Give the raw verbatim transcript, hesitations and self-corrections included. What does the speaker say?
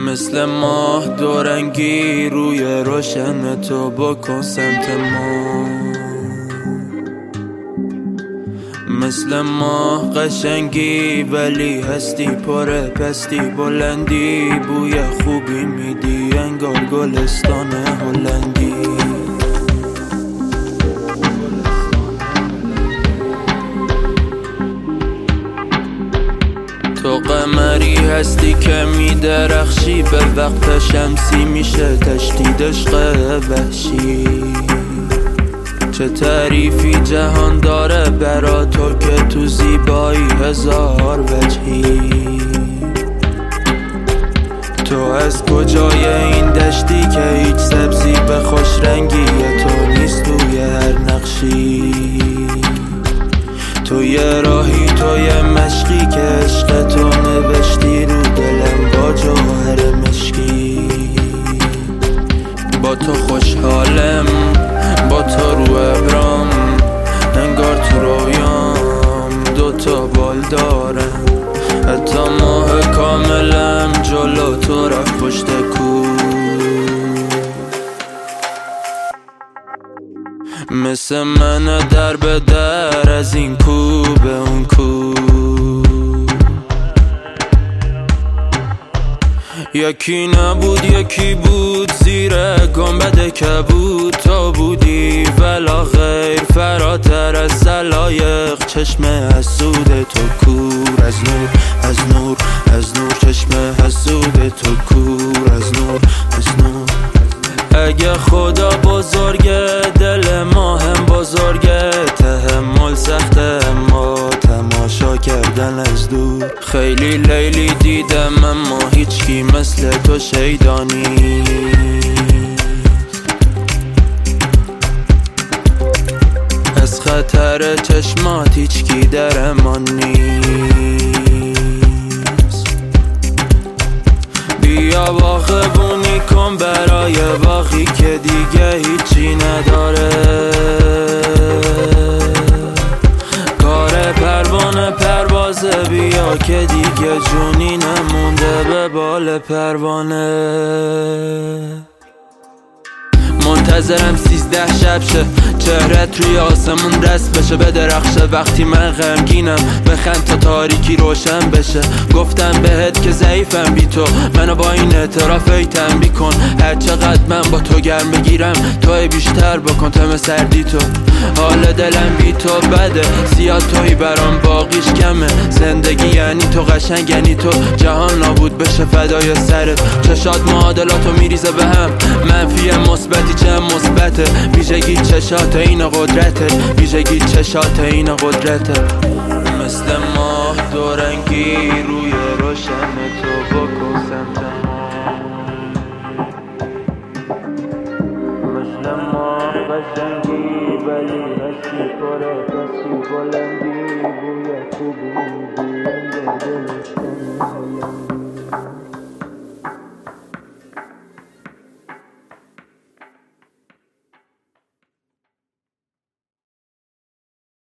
مثل ماه دورنگی روی روشن تو بکن سمت ما، مثل ماه قشنگی ولی هستی پره پستی بلندی، بوی خوبی میدی انگار گلستان هلندی. تو قمری هستی که میدرخشی، به وقت شمسی میشه تشدید عشق وحشی. چه تعریفی جهان داره برا تو که تو زیبایی هزار وجهی. تو از کجای این دشتی که هیچ سبزی به خوش رنگی تو نیست توی هر نقشی. تو یه راهی تو یه مشقی که عشق تو نوشتی رو دلم با جوهر مشکی. با تو خوشحالم با تو رو ابرام، انگار تو رویام دوتا بال دارم. حتی ماه کاملم جلو تو رفت پشت کو، مثل من در به در از این کو به اون کو. یکی نبود یکی بود زیر گنبد کبود، تو بودی ولا غیر فراتر از سلایق. چشم حسود تو کور از نور از نور از نور، چشم حسود تو کور از نور از نور. اگه خدا بزرگه دل ما هم بزرگه، تحمل سخته اما تماشا کردن از دور. خیلی لیلی دیدم اما هیچکی مثل تو شیدانی. از خطر چشمات هیچکی در امان نیست. بیا باغبونی کن برای باغی که دیگه هیچی نداره. کار پروانه پروازه بیا که دیگه جونی نمونده به بال پروانه. منتظرم سیزده شب شه چهرت روی آسمون رست بشه بدرخشه. وقتی من غمگینم بخند تا تاریکی روشن بشه. گفتم بهت که ضعیفم بی تو، منو با این اعتراف ای تنبیه کن. هر چقدر من با تو گرم بگیرم توی بیشتر بکن تم سردی تو. حال دلم بی تو بده زیاد توی برام باقیش کمه. زندگی یعنی تو قشنگ یعنی تو، جهان نابود بشه فدای سرت. چشات معادلاتو میریزه به هم، منفی مثبتی چه مثبته. ویژگی چشات این قدرته، ویژگی چشات این قدرته. مثل ماه دورنگی روی روشن تو بکن سمت ما، مثل ماه قشنگی ولی هستی پره پسی بلندی، بوی خوبی میدی انگار گلستان هلندی.